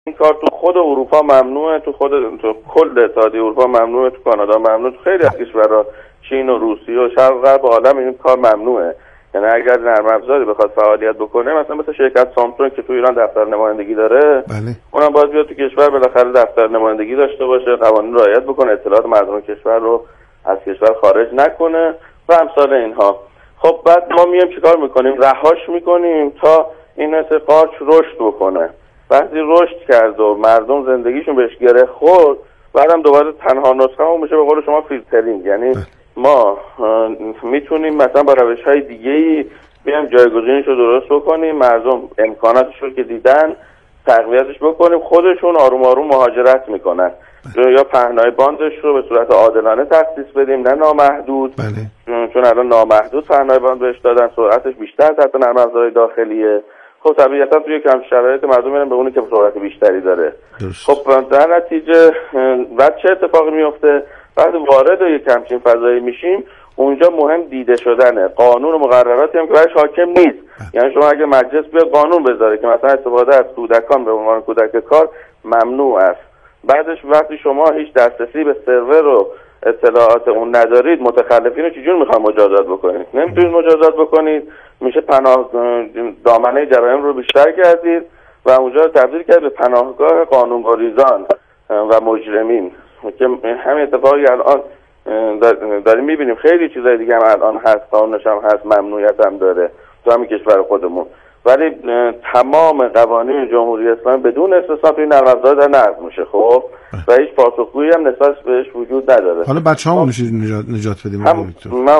این کار تو خود اروپا ممنوعه، تو کل اتحادیه اروپا ممنوعه، تو کانادا ممنوعه، تو خیلی از کشورها چین و روسیه و شرق و غرب عالم این کار ممنوعه. یعنی اگر نرم افزاری بخواد فعالیت بکنه، مثلا شرکت سامسونگ که تو ایران دفتر نمایندگی داره، بله، اونم باید بیاد تو کشور بالاخره دفتر نمایندگی داشته باشه، قوانین رعایت بکنه، اطلاعات مردم کشور رو از کشور خارج نکنه و امثال اینها. خب بعد ما میایم چیکار میکنیم؟ رهاش میکنیم تا این مثل قارچ رشد بکنه. وقتی رشد کرد و مردم زندگیشون بهش گره خورد، بعدم دوباره تنها نسخه اون میشه به قول شما فیلترینگ. یعنی ما میتونیم مثلا با روش‌های دیگه‌ای بیایم جایگزینش رو درست بکنیم، مردم امکاناتش رو که دیدن تقویتش بکنیم، خودشون آروم آروم مهاجرت میکنن، یا پهنای باندش رو به صورت عادلانه تخصیص بدیم نه نامحدود. بله. چون الان نامحدود پهنای باند بهش دادن، سرعتش بیشتر تحت نرم افزارهای داخلیه. خب طبیعتا توی کم شرایط مردم میرن به اونی که سرعت بیشتری داره. خب در نتیجه بعد چه اتفاقی میفته؟ بعد وارد یک همچین فضایی میشیم، اونجا مهم دیده شدنه. قانون و مقرراتی هم که برایش حاکم نیست. یعنی شما اگه مجلس بیاد قانون بذاره که مثلا استفاده از کودکان به عنوان کودک کار ممنوع است، بعدش وقتی شما هیچ دسترسی به سرور و اطلاعات اون ندارید، متخلفین رو چجور میخوان مجازات بکنید؟ نمیتونید مجازات بکنید، میشه پناه دامنه جرایم رو بیشتر کردید و اونجا رو تبدیل کرد به پناهگاه قانون‌گریزان و مجرمین که همین اتفاقی الان داریم میبینیم. خیلی چیزای دیگه هم الان هست، قانونش هم هست، ممنوعیت هم داره تو همین کشور خودمون، ولی تمام قوانین جمهوری اسلامی بدون استثنا توی نرم افزار در نقض میشه. خب و هیچ پاسخگویی هم نسبت بهش وجود نداره. حالا بچه‌هامون میشه نجات بدیم. همین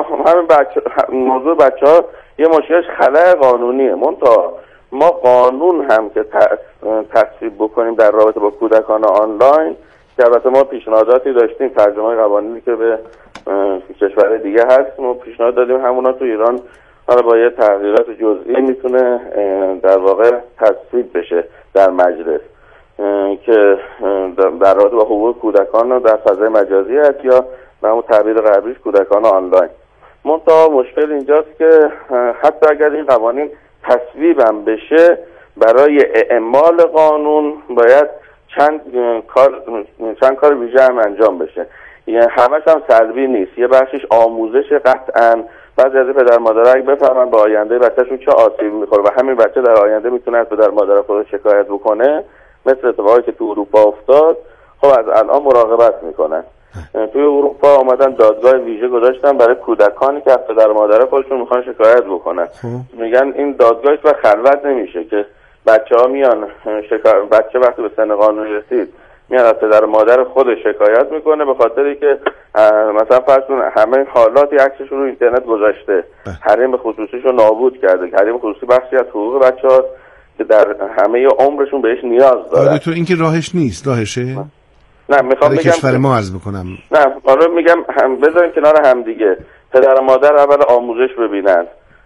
موضوع بچه‌ها یه مشکلش خلأ قانونیه. منتها ما قانون هم که تصویب بکنیم در رابطه با کودکان آنلاین، که البته ما پیشنهاداتی داشتیم، ترجمه قوانینی که به کشور دیگه هست ما پیشنهاد دادیم، همونا تو ایران حالا با یه تغییرات جزئی میتونه در واقع تصویب بشه در مجلس، که در رابطه با حقوق کودکان در فضای مجازی هست یا به همون تعبیر غربیش کودکان آنلاین. منتها مشکل اینجاست که حتی اگر این قوانین تصویب هم بشه، برای اعمال قانون باید چند کار ویژه هم انجام بشه. یعنی همش هم سلبی نیست، یه بخشش آموزش قطعاً. بعضی از پدر مادرها اگه بفهمن به آینده بچه‌شون چه آسیبی میخوره و همین بچه در آینده میتونه از پدر مادر خودش شکایت بکنه، مثل اتفاقی که تو اروپا افتاد، خب از الان مراقبت میکنن. توی اروپا اومدن دادگاه ویژه گذاشتن برای کودکانی که از پدر مادر خودشون میخوان شکایت بکنن. میگن این دادگاهش و خلوت نمیشه که بچه‌ها میان بچه وقتی به سن قانونی رسید میاد از پدر مادر خودش شکایت میکنه، به خاطری که مثلا فرض کن همه حالاتی عکسشون رو اینترنت گذاشته، حریم خصوصیش رو نابود کرده. حریم خصوصی بخشی از حقوق بچه‌ها که در همه عمرشون بهش نیاز دارن. دکتر این که راهش نیست، راهشه؟ نه میخوام بگم کشور ما عرض بکنم. نه حالا میگم بذاریم کنار هم دیگه. پدر و مادر اول آموزش ببینن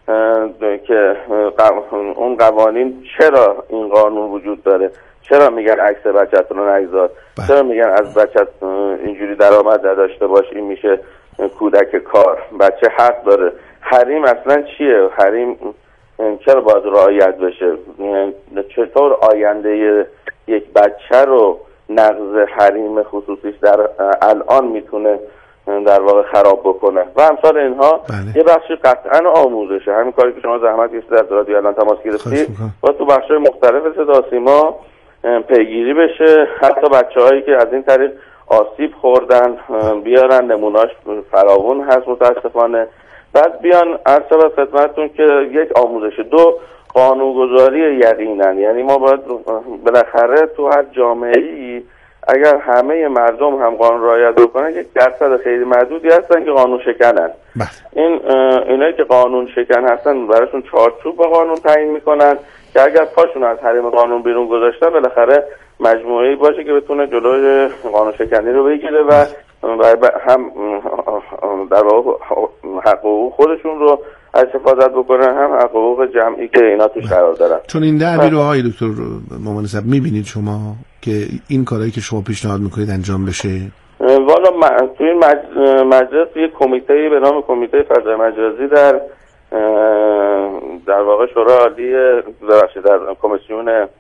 که اون قوانین، چرا این قانون وجود داره، چرا میگن عکس بچه‌تون رو نگذار، چرا میگن از بچه‌ت اینجوری درآمد نداشته باش، این میشه کودک کار، بچه حق داره. حریم اصلا چیه؟ حریم چرا باید رعایت بشه؟ چطور آینده یک بچه رو نقض حریم خصوصیش در الان میتونه در واقع خراب بکنه و امثال اینها. یه بخشی قطعا آموزشه، همین کاری که شما زحمت کشیدید از رادیو الان تماس گرفتید و تو بخش‌های مختلف صدا سیما پیگیری بشه، حتی بچه‌هایی که از این طریق آسیب خوردن بیارن، نمونه‌اش فراوون هست متاسفانه. بعد بیان عرض خدمتتون که یک آموزش، دو قانونگذاری یقینا. یعنی ما باید بالاخره تو هر جامعه‌ای اگر همه مردم هم قانون رعایت بکنن، یک درصد خیلی محدودی هستن که قانون شکنن. اینایی که قانون شکن هستن براشون چارچوب با قانون تعیین میکنن که اگر پاشون از حریم قانون بیرون گذاشتن، بالاخره مجموعه‌ای باشه که بتونه جلوی قانون شکنی رو بگیره و هم در واقع حقوق خودشون رو از حفاظت بکنن، هم حقوق جمعی که اینا توش قرار دارن. چون این دعوی رو های دکتر مامان صاحب میبینید شما که این کارهایی که شما پیشنهاد میکنید انجام بشه؟ والا توی این مجلس یک کمیته به نام کمیته فضای مجازی در واقع شورای عالی در کمیسیون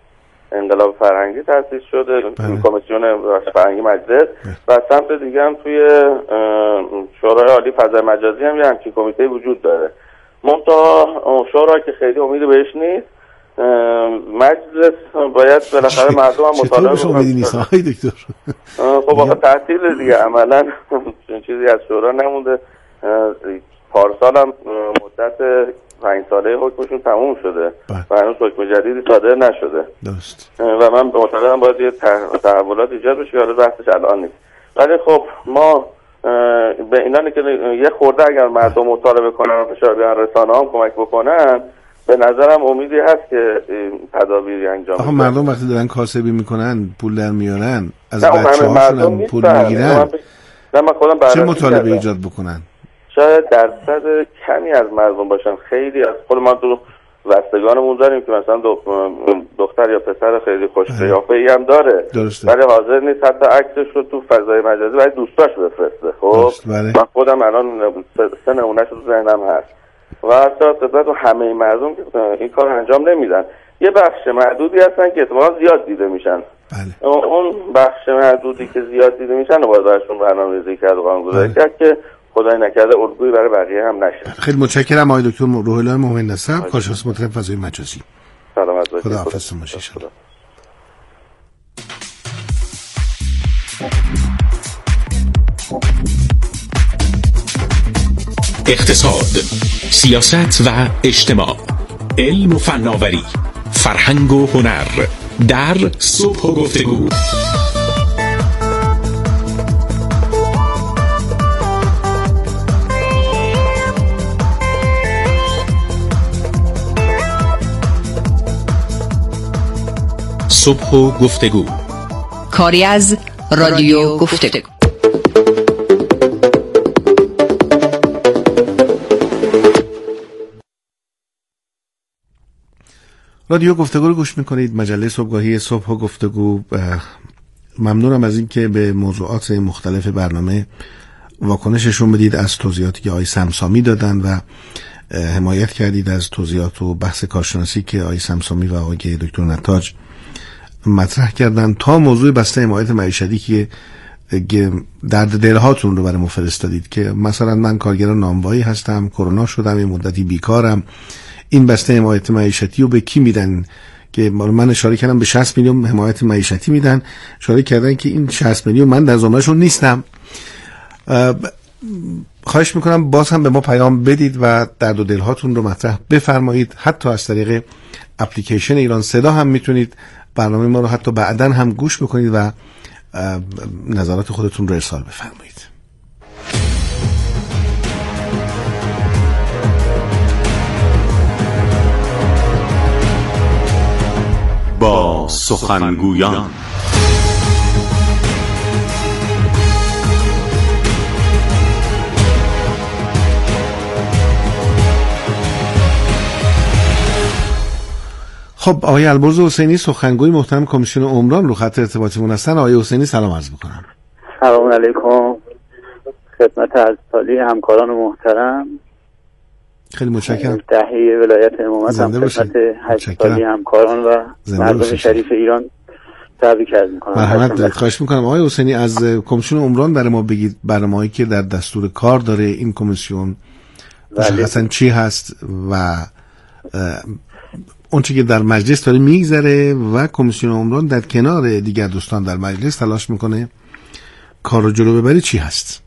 انقلاب فرهنگی تأسیس شده، کمیسیون فرهنگی مجلس، و سمت دیگه هم توی شورای عالی فضای مجازی هم یه همچین کمیته وجود داره. منتها شورای که خیلی امیدی بهش نیست. مجلس باید بالاخره مردم هم مطالعه بکنن. چطور امیدی نیست آقای دکتر؟ خب آخه تعطیل دیگه، عملا چیزی از شورا نمونده. پارسال هم مدت 5 ساله حکمشون تموم شده و هنوز حکم جدیدی صادر نشده. درست. و من معتقدم باید یه تحولات ایجاد بشه، حالا بحثش الان نیست. ولی خب ما به اینانی که یه خورده اگر مردم مطالبه کنن و فشار بیارن، رسانه‌ها هم کمک بکنن، به نظرم امیدی هست که تدابیری انجام بشه. مردم وقتی دارن کاسبی میکنن، پول در میارن، از بچه‌هاشون هم پول میگیرن، من خودم چه مطالبه ایجاد بکنن؟ شاید درصد کمی از مردم باشن. خیلی از خود ما تو وستگانمون داریم که مثلا دختر یا پسر خیلی خوش قیافه‌ای هم داره، ولی حاضر نیست حتی عکسش رو تو فضای مجازی برای دوستاش بفرسته. خب من خودم الان 3 نمونه‌اش تو ذهنم هست و اصلا همه مردم که این کار انجام نمیدن. یه بخش معدودی هستن که احتمالاً زیاد دیده میشن. اون بخش معدودی که زیاد دیده میشن و باید براشون برنامه‌ریزی کرد و قانون‌گذاری کرد که خدای نکرده الگویی برای بقیه هم نشه. خیلی متشکرم آقای دکتر روح الله مومن نسب، کارشناس مطلق فضای مجازی. سلامت باشید. خدا حافظتون باشید. اقتصاد، سیاست و اجتماع، علم و فناوری، فرهنگ و هنر در صبح و گفتگو. صبح و گفتگو، کاری از رادیو گفتگو. رادیو گفتگو رو گوش میکنید، مجله صبحگاهی صبح و گفتگو. ممنونم از این که به موضوعات مختلف برنامه واکنششون بدید، از توضیحاتی که آقای سمسامی دادن و حمایت کردید از توضیحات و بحث کارشناسی که آقای سمسامی و آقای دکتر نتاج مطرح کردن، تا موضوع بسته حمایت معیشتی که درد دلهاتون رو برای ما فرستادید. که مثلا من کارگر نانوایی هستم، کرونا شدم، یه مدتی بیکارم، این بسته حمایت معیشتی رو به کی میدن؟ که من اشاره کردم به 60 میلیون حمایت معیشتی میدن، اشاره کردن که این 60 میلیون من در زمرهشون نیستم. خواهش میکنم باز هم به ما پیام بدید و درد و دلهاتون رو مطرح بفرمایید. حتی از طریق اپلیکیشن ایران صدا هم میتونید برنامه ما رو حتی بعدن هم گوش بکنید و نظرات خودتون رو ارسال بفرمایید. با سخنگویان. خب آقای البرز حسینی، سخنگوی محترم کمیسیون عمران رو خط ارتباطیمون هستن. آقای حسینی سلام عرض می‌کنم. سلام علیکم خدمت عزیزی همکاران محترم. خیلی متشکرم. تحیه ولایت امامت هم خدمت عزیزی همکاران و مردم شریف ایران تبریک عرض می‌کنم. مرحمت، خواهش می‌کنم. آقای حسینی از کمیسیون عمران برای ما بگید برنامه‌ای که در دستور کار داره این کمیسیون مشخصاً چی هست و اون چیزی که در مجلس داره میگذره و کمیسیون عمران در کنار دیگر دوستان در مجلس تلاش میکنه کار رو جلو ببره چی هست؟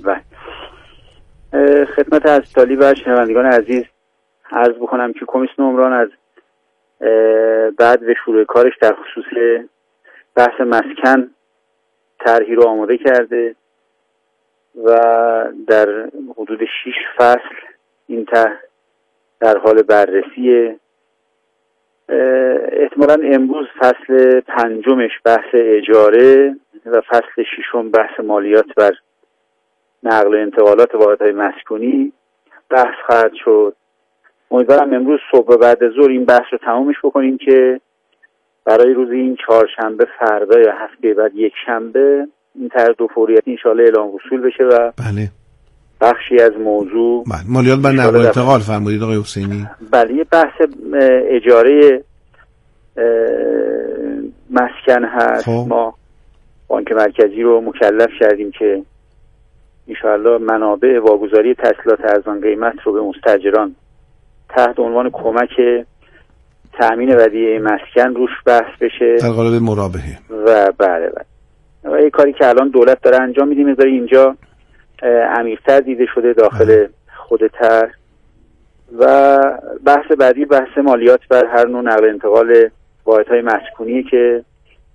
خدمت عزیزی و شنوندگان عزیز عرض بکنم که کمیسیون عمران از بعد به شروع کارش در خصوص بحث مسکن طرحی رو آماده کرده و در حدود 6 فصل این طرح در حال بررسیه. احتمالاً امروز فصل 5 بحث اجاره و فصل 6 بحث مالیات بر نقل و انتقالات واحدهای مسکونی بحث خواهد شد. امیدوارم امروز صبح بعد ظهر این بحث رو تمامش بکنیم که برای روز این 4شنبه فردا یا هفته بعد 1 شنبه این طرح 2 فوریتی انشالله اعلام وصول بشه و بله بخشی از موضوع مالیات بر نقل و انتقال فرمودید آقای حسینی. بله، یه بحث اجاره مسکن هست. ما بانک مرکزی رو مکلف کردیم که انشاءالله منابع واگذاری تسهیلات ارزان قیمت رو به مستاجران تحت عنوان کمک تأمین ودیعه مسکن روش بحث بشه در قالب مرابحه. و بله و یه کاری که الان دولت داره انجام میده، میذاره اینجا عمیق‌تر دیده شده داخل خود طرح. و بحث بعدی بحث مالیات بر هر نوع نقل انتقال واحدهای مسکونی که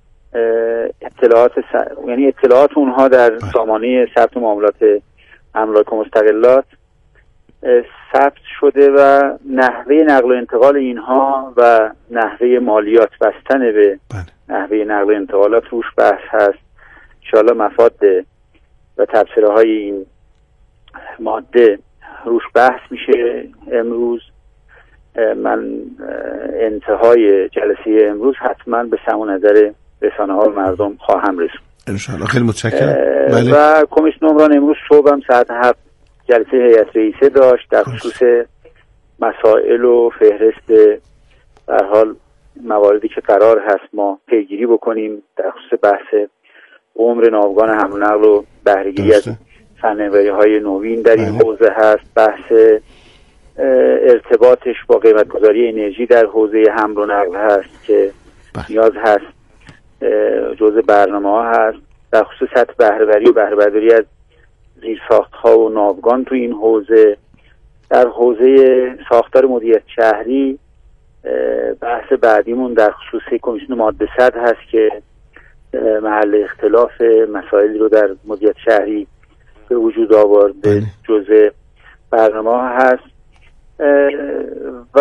اطلاعات اونها در سامانه ثبت معاملات املاک و مستقلات ثبت شده و نحوه نقل و انتقال اینها و نحوه مالیات بستن به نحوه نقل و انتقالات روش بحث هست. انشاءالله مفاد و تبصره های این ماده روش بحث میشه. امروز من انتهای جلسه امروز حتما به سمع و نظر رسانه ها و مردم خواهم رسوند انشاءالله. خیلی متشکرم. و کمیسیون عمران امروز صبح هم ساعت 7 جلسه هیئت رئیسه داشت در خصوص مسائل و فهرست در حال مواردی که قرار هست ما پیگیری بکنیم در خصوص بحث عمر ناوگان حمل و نقل و بهره‌گیری از فناوری‌های نوین در این حوزه هست. بحث ارتباطش با قیمت‌گذاری انرژی در حوزه حمل و نقل هست که نیاز هست جزء برنامه‌ها هست. در خصوص سطح بهره‌وری و بهره‌برداری از زیرساخت‌ها و ناوگان تو این حوزه. در حوزه ساختار مدیریت شهری بحث بعدیمون در خصوص کمیسیون ماده 100 هست که محل اختلاف مسائلی رو در مدیریت شهری به وجود آورده جزء برنامه ها هست. و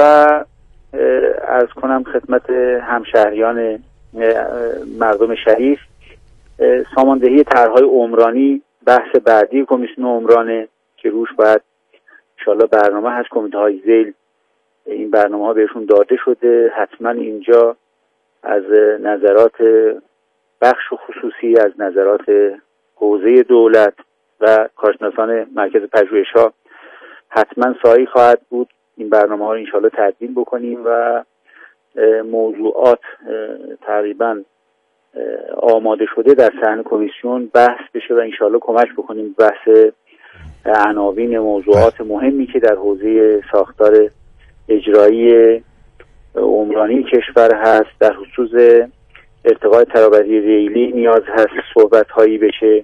عرض کنم خدمت همشهریان مردم شریف ساماندهی طرح‌های عمرانی بحث بعدی کمیسیون عمرانه که روش باید انشاءالله برنامه هست. کمیته های ذیل این برنامه ها بهشون داده شده. حتما اینجا از نظرات بخش و خصوصی، از نظرات حوزه دولت و کارشناسان مرکز پژوهش‌ها حتما سعی خواهد بود این برنامه ها رو انشاءالله تدوین بکنیم و موضوعات تقریبا آماده شده در صحن کمیسیون بحث بشه و انشاءالله کمک بکنیم بحث عناوین موضوعات مهمی که در حوزه ساختار اجرایی عمرانی کشور هست. در خصوص ارتقاء ترابطی ریلی نیاز هست صحبت هایی بشه.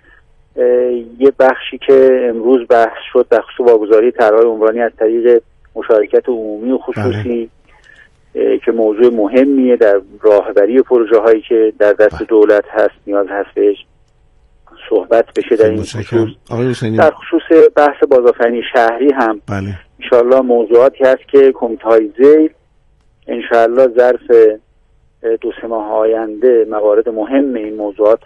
یه بخشی که امروز بحث شد در خصوص واگذاری طرح‌های عمرانی از طریق مشارکت عمومی و خصوصی که موضوع مهمیه در راهبری پروژه هایی که در دست دولت هست، نیاز هست بهش صحبت بشه در این خصوص. در خصوص بحث بازآفرینی شهری هم انشاءالله موضوعاتی هست که کمیته های ذیل انشاءالله ظرف 2-3 ماه آینده موارد مهم این موضوعات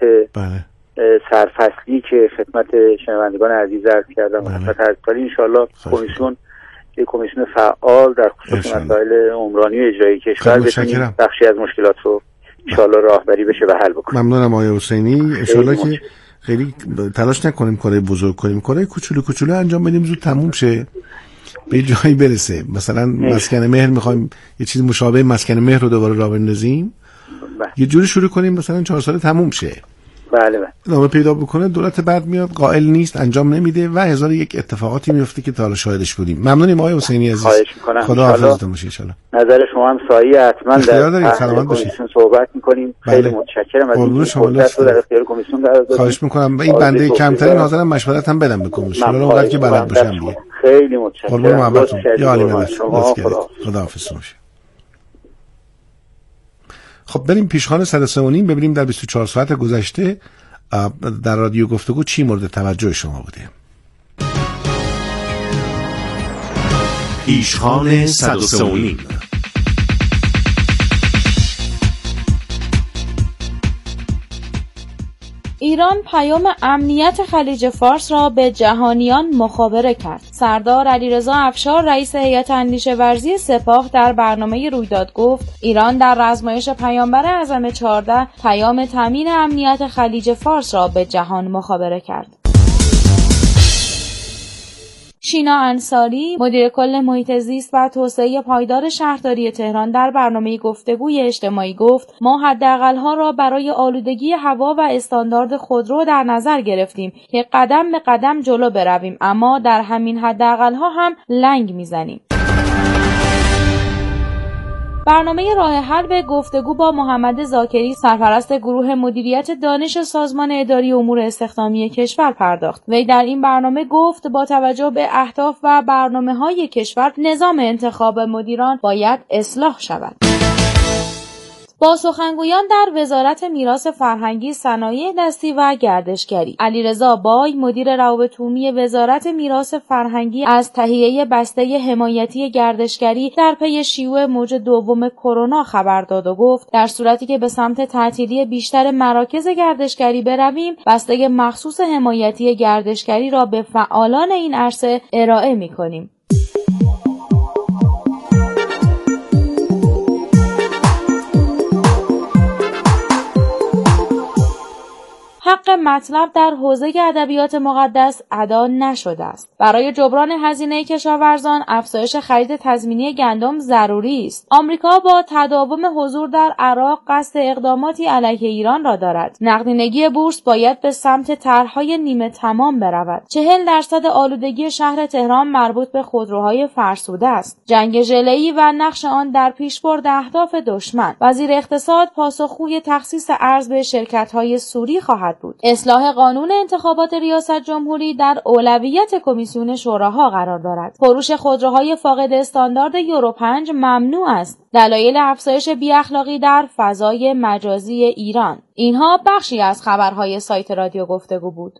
سرفصلی که خدمت شنوندگان عزیز عرض کردم خدمت هرکاری انشاءالله کمیسیون یک کمیسیون فعال در خصوص مسائل عمرانی و اجرایی کشور بتونیم بخشی از مشکلات رو انشاءالله راهبری بشه و حل بکنیم. ممنونم آقای حسینی. انشاءالله که خیلی تلاش نکنیم کارهای بزرگ کنیم، کارهای کوچولو کوچولو انجام بدیم زود تموم شه به جایی برسه. مثلا مسکن مهر میخوایم یه چیز مشابه مسکن مهر رو دوباره راه بندازیم، یه جوری شروع کنیم مثلا 4 سال تموم شه. بله ادامه پیدا بکنه. دولت بعد میاد قائل نیست، انجام نمیده و هزار یک اتفاقاتی میفته که تا حالا شاهدش بودیم. ممنونیم آقای حسینی عزیز. خواهش میکنم. خدا حافظتون باشه ان شاء الله. نظر شما هم سایه حتما در سلامت باشید. صحبت میکنیم. خیلی متشکرم از این فرصت رو در اختیار کمیسیون قرار دادید. خواهش میکنم. این بنده کمترین حاضرم مشورت هم بدم به کمیسیون. حالا وقتی که بلد باشم دیگه. خیلی متشکرم. محبتتون. یا علی مدد. خدا حافظ باشه. خب بریم پیشخوان 103.5 ببینیم در 24 ساعت گذشته در رادیو گفتگو چی مورد توجه شما بوده. پیشخوان 103.5. ایران پیام امنیت خلیج فارس را به جهانیان مخابره کرد. سردار علیرضا افشار رئیس هیئت اندیشه ورزی سپاه در برنامه رویداد گفت ایران در رزمایش پیامبر اعظم 14 پیام تامین امنیت خلیج فارس را به جهان مخابره کرد. شینا انصاری، مدیر کل محیط زیست و توسعه پایدار شهرداری تهران در برنامه گفتگوی اجتماعی گفت: ما حداقل‌ها را برای آلودگی هوا و استاندارد خودرو در نظر گرفتیم که قدم به قدم جلو برویم، اما در همین حداقل‌ها هم لنگ میزنیم. برنامه راه حل به گفتگو با محمد ذاکری، سرپرست گروه مدیریت دانش سازمان اداری امور استخدامی کشور پرداخت. وی در این برنامه گفت با توجه به اهداف و برنامه‌های کشور، نظام انتخاب مدیران باید اصلاح شود. با سخنگویان در وزارت میراث فرهنگی، صنایع دستی و گردشگری، علیرضا بای، مدیر روابط عمومی وزارت میراث فرهنگی، از تهیه بسته حمایتی گردشگری در پی شیوع موج دوم کرونا خبر داد و گفت در صورتی که به سمت تعطیلی بیشتر مراکز گردشگری برویم، بسته مخصوص حمایتی گردشگری را به فعالان این عرصه ارائه می‌کنیم. حق مطلب در حوزه ادبیات مقدس ادا نشده است. برای جبران هزینه کشاورزان، افزایش خرید تضمینی گندم ضروری است. آمریکا با تداوم حضور در عراق قصد اقداماتی علیه ایران را دارد. نقدینگی بورس باید به سمت طرح‌های نیمه تمام برود. 40% آلودگی شهر تهران مربوط به خودروهای فرسوده است. جنگ ژله‌ای و نقش آن در پیشبرد اهداف دشمن. وزیر اقتصاد پاسخگوی تخصیص ارز به شرکت‌های سوری خواهد بود. اصلاح قانون انتخابات ریاست جمهوری در اولویت کمیسیون شوراها قرار دارد. فروش خودروهای فاقد استاندارد یورو 5 ممنوع است. دلایل افزایش بی‌اخلاقی در فضای مجازی ایران. اینها بخشی از خبرهای سایت رادیو گفتگو بود.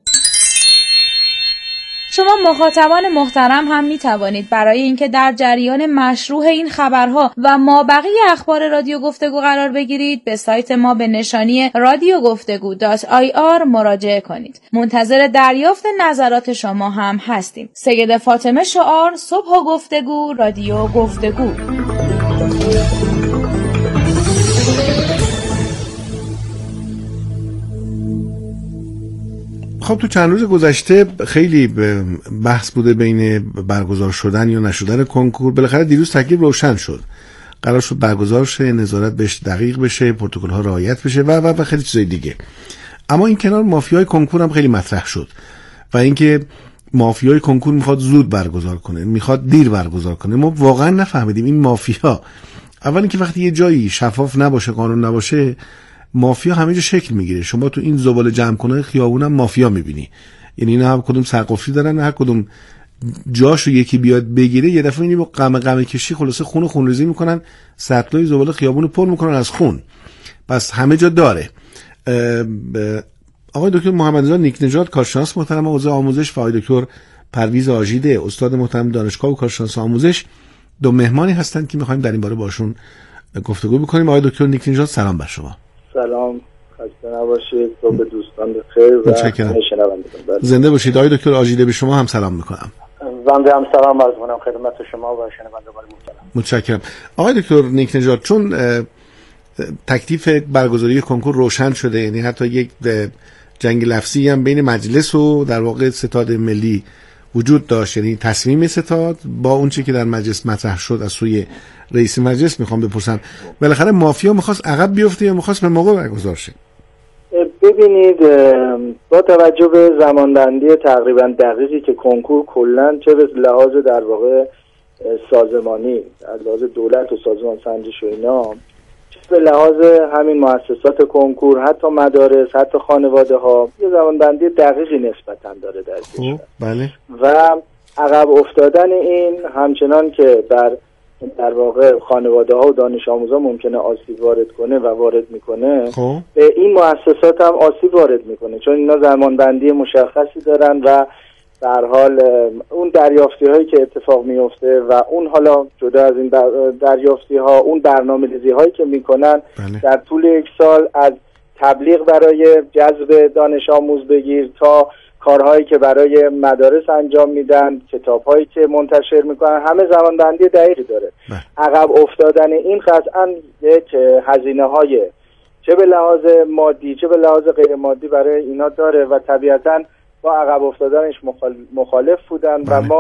شما مخاطبان محترم هم می توانید برای اینکه در جریان مشروع این خبرها و مابقی اخبار رادیو گفتگو قرار بگیرید، به سایت ما به نشانی radiogoftegu.ir مراجعه کنید. منتظر دریافت نظرات شما هم هستیم. سید فاطمه شعار، صبح و گفتگو، رادیو گفتگو. خب تو چند روز گذشته خیلی بحث بوده بین برگزار شدن یا نشدن کنکور. بالاخره دیروز تکلیف روشن شد. قرار شد برگزار شه، نظارت بهش دقیق بشه، پروتکل ها رعایت بشه و خیلی چیزای دیگه. اما این کنار مافیای کنکور هم خیلی مطرح شد و اینکه مافیای کنکور میخواد زود برگزار کنه، میخواد دیر برگزار کنه. ما واقعا نفهمیدیم این مافیا، اولا که وقتی یه جایی شفاف نباشه، قانون نباشه، مافیا همه جا شکل میگیره. شما تو این زباله جمع کنه خیابون هم مافیا میبینی. یعنی اینا هر کدوم سرقفلی دارن، هر کدوم جاشو یکی بیاد بگیره یه دفعه اینی با قمه کشی خلاصه خونریزی میکنن، سطلای زباله خیابونو پر میکنن از خون. پس همه جا داره. آقای دکتر محمد رضا نیکنژاد، کارشناس محترم حوزه آموزش، و آقای دکتر پرویز آژیده، استاد محترم دانشگاه و کارشناس آموزش، دو مهمانی هستند که میخوایم در این باره باشون گفتگو بکنیم. آقای دکتر نیکنژاد، سلام بر شما. سلام، خسته نباشید. صبح دوستان بخیر و شنوندگان زنده باشید. آقای دکتر آژیده، به شما هم سلام میکنم. بنده هم سلام عرض میکنم خدمت شما و شنوندگان محترم. متشکرم. آقای دکتر نیکنژاد، چون تکلیف برگزاری کنکور روشن شده، یعنی حتی یک جنگ لفظی هم بین مجلس و در واقع ستاد ملی وجود داشت، یعنی تصمیم ستاد با اون چیزی که در مجلس مطرح شد از سوی رئیس مجلس، میخوام بپرسم بالاخره مافیا میخواست عقب بیفته یا میخواست به موقع برگزار شه؟ ببینید، با توجه به زمانبندی تقریبا دقیقی که کنکور کلا چه به لحاظ در واقع سازمانی، از لحاظ دولت و سازمان سنجش و اینا، چه به لحاظ همین مؤسسات کنکور، حتی مدارس، حتی خانواده ها، یه زمانبندی دقیقی نسبتا داره در کشور. بله. و عقب افتادن این همچنان که در واقع خانواده ها و دانش آموزا ممکنه آسیب وارد کنه و وارد میکنه، به این مؤسسات هم آسیب وارد میکنه، چون اینا زمانبندی مشخصی دارن و به هر حال اون دریافتی هایی که اتفاق میفته و اون حالا جدا از این دریافتی ها، اون برنامه‌ریزی هایی که میکنن در طول یک سال، از تبلیغ برای جذب دانش آموز بگیر تا کارهایی که برای مدارس انجام میدن، کتابهایی که منتشر میکنن، همه زمانبندی دقیقی داره. عقب افتادن این قطعا یک هزینه های چه به لحاظ مادی چه به لحاظ غیر مادی برای اینا داره و طبیعتاً با عقب افتادنش مخالف بودن و ما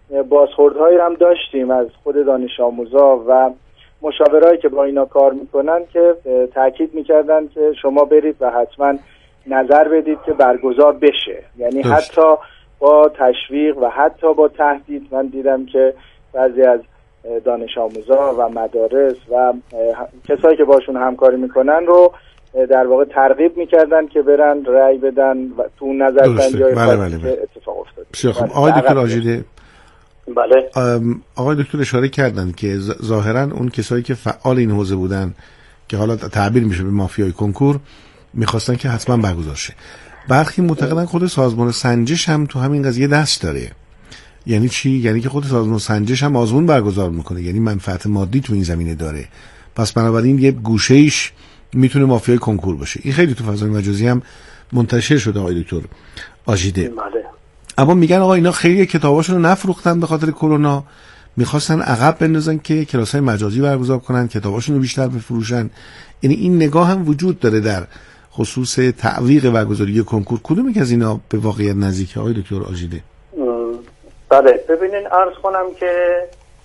بازخوردهایی هم داشتیم از خود دانش آموزا و مشاورایی که با اینا کار میکنن که تاکید میکردن که شما برید و حتما نظر بدید که برگزار بشه. یعنی حتی با تشویق و حتی با تهدید من دیدم که بعضی از دانش آموزا و مدارس و کسایی که باشون همکاری میکنن رو در واقع ترغیب میکردن که برن رأی بدن و تو نظرسنجی‌های بله. اتفاق افتاد. بسیار خوب. آقای دکتر آژیده، بله، آقای دکتر اشاره کردن که ظاهرا اون کسایی که فعال این حوزه بودن که حالا تعبیر میشه به مافیای کنکور میخواستن که حتما برگزار شه. برخی معتقدن خود سازمان سنجش هم تو همین قضیه دست داره. یعنی چی؟ یعنی که خود سازمان سنجش هم آزمون برگزار میکنه، یعنی منفعت مادی تو این زمینه داره، پس بنابراین یه گوشه‌ایش میتونه مافیای کنکور باشه. این خیلی تو فضای مجازی هم منتشر شده آقای دکتر آژیده. بله. اما میگن آقا اینا خیلی کتاباشون رو نفروختن به خاطر کرونا، میخواستن عقب بندازن که کلاس‌های مجازی برگزار کنن، کتاباشون رو بیشتر بفروشن. یعنی این نگاه هم وجود داره در خصوص تعویق برگزاری کنکور. کدومی که از اینا به واقعیت نزدیکه آقای دکتر آژیده؟ بله، ببینین عرض کنم که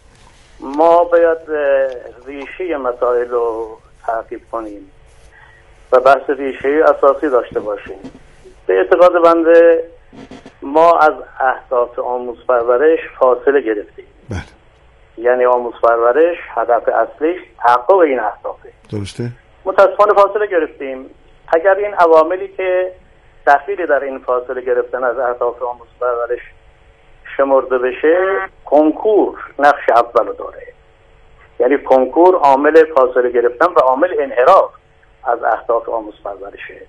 ما باید ریشه مسائل رو تعقیب کنیم و بحث ریشه اساسی داشته باشیم. به اعتقاد بنده ما از اهداف آموز پرورش فاصله گرفتیم. بله. یعنی آموز پرورش هدف اصلیش تحقق این اهدافه. درسته؟ متاسفانه فاصله گرفتیم. اگر این عواملی که دخیل در این فاصله گرفتن از اهداف آموز پرورش شمرده بشه، کنکور نقش اولو داره. یعنی کنکور عامل فاصله گرفتن و عامل انحراف از اهداف آموز پرورشه.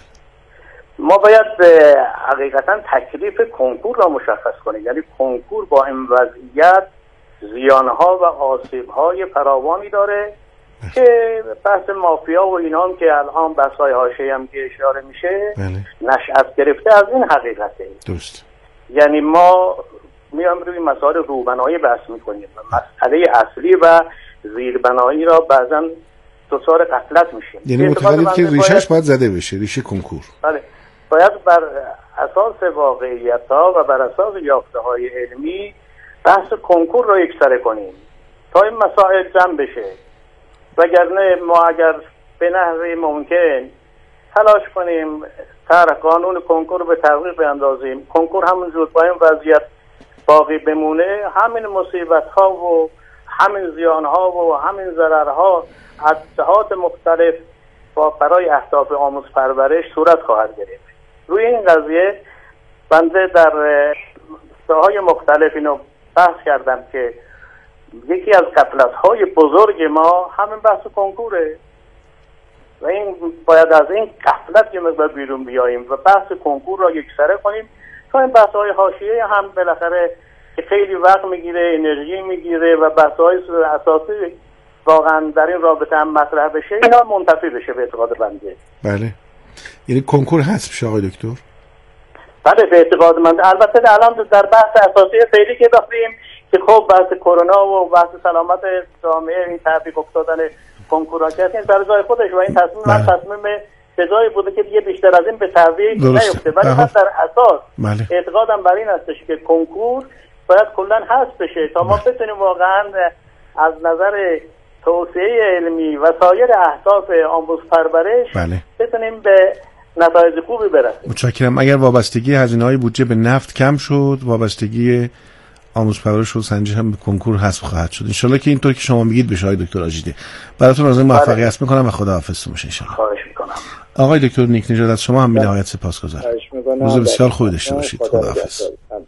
ما باید حقیقتا تکلیف کنکور را مشخص کنیم. یعنی کنکور با این وضعیت زیانها و آسیبهای فراوانی داره که بحث مافیا و اینا هم که الان بحث‌های حاشیه‌ای هم که اشاره میشه نشأت گرفته از این حقیقته. درست. یعنی ما میام روی مسائل روبنایی بحث میکنیم و مسئله اصلی و زیربنایی را بعضا دچار غفلت میشیم. یعنی معتقدید که ریشهش باید زده بشه، ریشه کنکور. بله، باید بر اساس واقعیت‌ها و بر اساس یافته‌های علمی بحث کنکور را یکسره کنیم تا این مسائل جمع بشه. وگرنه ما اگر به نحوی ممکن تلاش کنیم طرح قانون کنکور رو به تحقیق بیندازیم، کنکور همونجور با این وضعیت باقی بمونه، همین مصیبت‌ها و همین زیان‌ها و همین ضررها از جهات مختلف برای اهداف آموز پرورش صورت خواهد گرفت. روی این قضیه بنده در جاهای مختلف اینو بحث کردم که یکی از غفلت‌های بزرگ ما همین بحث کنکوره و این باید از این غفلت یه مقدار بیرون بیاییم و بحث کنکور را یکسره کنیم تا این بحث‌های حاشیه‌ای هم بالاخره که خیلی وقت میگیره، انرژی میگیره و بحث‌های اساسی واقعا در این رابطه هم مطرح بشه، اینا منتفی بشه به اعتقاد بنده. بله. یعنی کنکور حذف شه آقای دکتر؟ بله، به اعتقاد من. البته الان در بحث اساسی فعلی که داریم که خب بحث کرونا و بحث سلامت جامعه این تعقیب افتادن کنکورها که این در جای خودش و این تصمیم من تصمیم جدایی بوده که دیگه بیشتر از این به تعویق نیفته، ولی من در اساس اعتقادم بر این هستش که کنکور باید کلا حذف بشه تا ما بتونیم واقعا از نظر توسعه علمی و سایر اهداف آموز پرورش بتونیم به نتایج خوبی برسیم. متشکرم. اگر وابستگی هزینه‌های بودجه به نفت کم شد، وابستگی آموز پرورش و سنجش هم به کنکور حذف خواهد شد. ان شاءالله که اینطور که شما میگید بشه. آقای دکتر آژیده، براتون آرزوی موفقیت میکنم و خداحافظتون باشه ان شاءالله. خواهش میکنم. آقای دکتر نیک نژاد، از شما هم بی‌نهایت سپاسگزارم. روز بسیار خوبی داشته باشید. خداحافظ.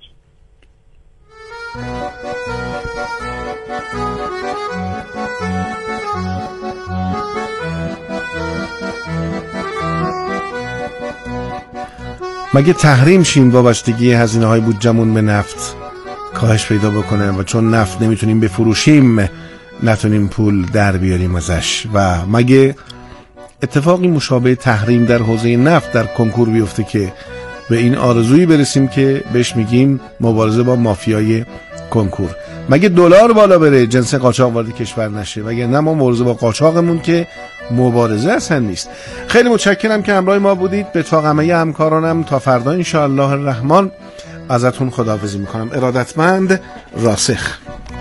مگه تحریم شیم وابستگی هزینه‌های بودجه‌مون به نفت کاهش پیدا بکنه و چون نفت نمیتونیم بفروشیم نتونیم پول در بیاریم ازش؟ و مگه اتفاقی مشابه تحریم در حوزه نفت در کنکور بیفته که به این آرزویی برسیم که بهش میگیم مبارزه با مافیای کنکور؟ مگه دلار بالا بره جنس قاچاق وارد کشور نشه؟ وگرنه ما مبارزه با قاچاقمون که مبارزه اصلا نیست. خیلی متشکرم که همراه ما بودید. به اتفاق همه همکارانم تا فردا ان شاء الله الرحمن. ازتون خداحافظی میکنم. ارادتمند، راسخ.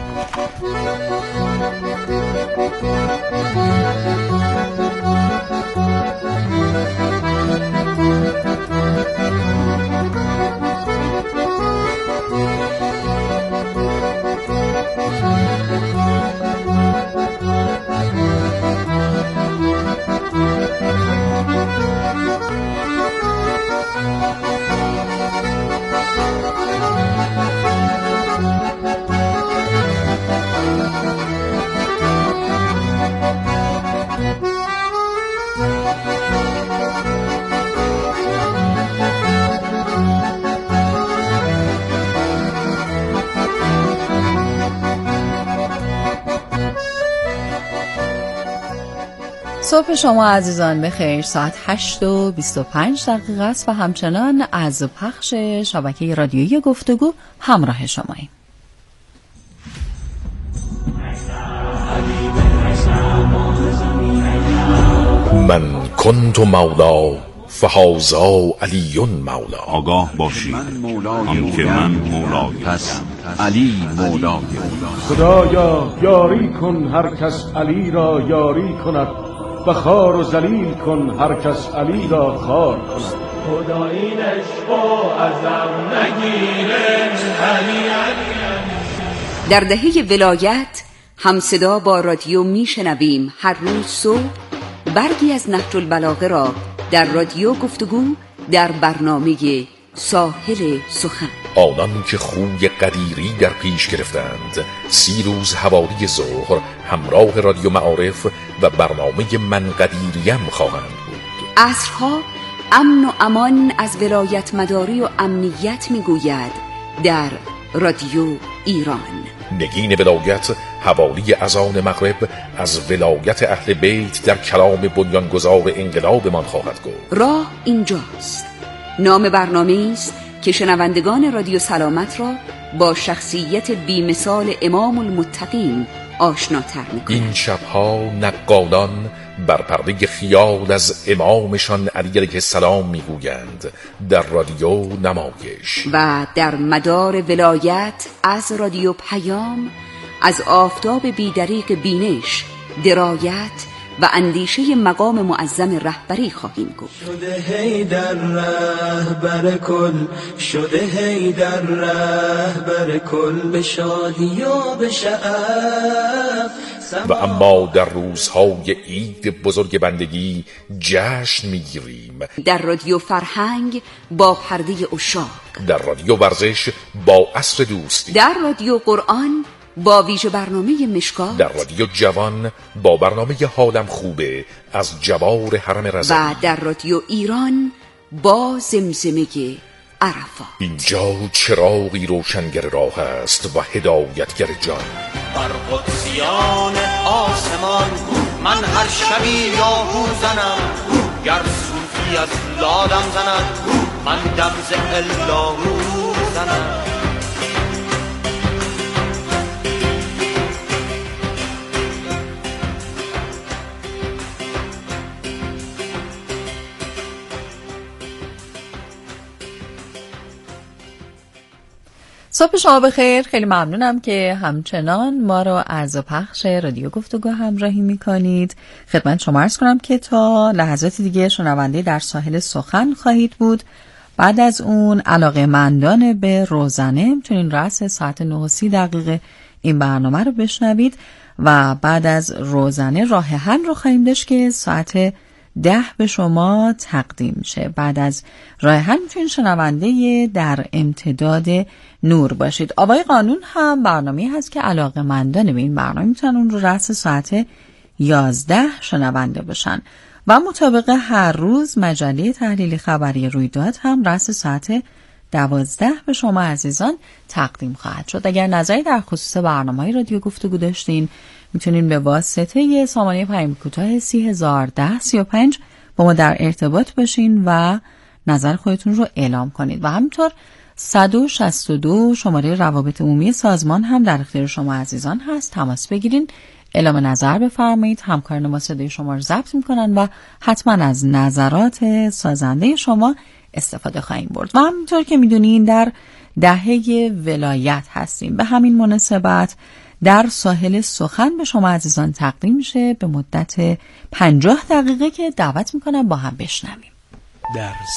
صبح شما عزیزان بخیر. ساعت 8:25 است و همچنان از پخش شبکه رادیویی گفتگو همراه شماییم. من کنت مولا فهذا علی مولا. آگاه باشید هم که من مولای پس علی مولای. خدایا یاری کن هر کس علی را یاری کند و خار و ذلیل کن هر کس علی را خار کند. خدا این عشقو ازم نگیره علی علی. در دهه ولایت همصدا با رادیو میشنویم هر روز صبح برگی از نهج البلاغه را در رادیو گفتگو در برنامه ساحل سخن. آنان که خوی قدیری در پیش گرفتند 30 روز حوالی ظهر همراه رادیو معارف و برنامه من قدیریم خواهند بود. عصرها امن و امان از ولایت مداری و امنیت میگوید در رادیو ایران. نگین ولایت حوالی اذان مغرب از ولایت اهل بیت در کلام بنیانگذار انقلابمان خواهد گفت. راه اینجاست. نام برنامه است که شنوندگان رادیو سلامت را با شخصیت بی‌مثال امام المتقین آشناتر می‌کند. این شبها نقادان بر پرده خیال از امامشان علی علیه السلام میگویند در رادیو نمایش. و در مدار ولایت از رادیو پیام از آفتاب بیدریق بینش، درایت و اندیشه مقام معظم رهبری خواهیم گفت. شده حیدر رهبر کل، شده حیدر رهبر کل، به شادی و به شعف. و اما در روزهای عید بزرگ بندگی جشن میگیریم در رادیو فرهنگ با پرده عشاق، در رادیو ورزش با عصر دوستی، در رادیو قرآن با ویژه برنامه مشکات، در رادیو جوان با برنامه حالم خوبه از جوار حرم رضوی و در رادیو ایران با زمزمه عرفات. اینجا چراغی روشنگر راه است و هدایتگر جان. بر قدسیان آسمان من هر شبی یاهو زنم، گر صوفی از لادم زند من دم ز اللهو زنم. صبح شما بخیر. خیلی ممنونم که همچنان ما رو از پخش رادیو گفتگو همراهی میکنید. خدمت شما عرض کنم که تا لحظات دیگه شنونده در ساحل سخن خواهید بود. بعد از اون علاقه‌مندان به روزنه میتونین رأس ساعت 9:30 این برنامه رو بشنوید و بعد از روزنه راه حل رو خواهیم داشت که ساعت 10 به شما تقدیم میشه. بعد از راه حل میتونین شنونده در امتداد نور باشید. آوای قانون هم برنامه هست که علاقه‌مندان به این برنامه میتونن اون رو رأس ساعت 11 شنونده باشن و مطابق هر روز مجله تحلیل خبری رویداد هم رأس ساعت 12 به شما عزیزان تقدیم خواهد شد. اگر نظری در خصوص برنامه‌های رادیو گفتگو داشتین میتونین به واسطه سامانه پیام کوتاه 301035 با ما در ارتباط باشین و نظر خودتون رو اعلام کنید و همینطور 162 شماره روابط عمومی سازمان هم در اختیار شما عزیزان هست. تماس بگیرین، اعلام نظر بفرمایید. همکاران ما صدای شما رو ضبط میکنن و حتما از نظرات سازنده شما استفاده خواهیم برد. و همینطور که میدونین در دهه ولایت هستیم. به همین مناسبت در ساحل سخن به شما عزیزان تقدیم میشه به مدت 50 دقیقه که دعوت میکنم با هم بشنویم. در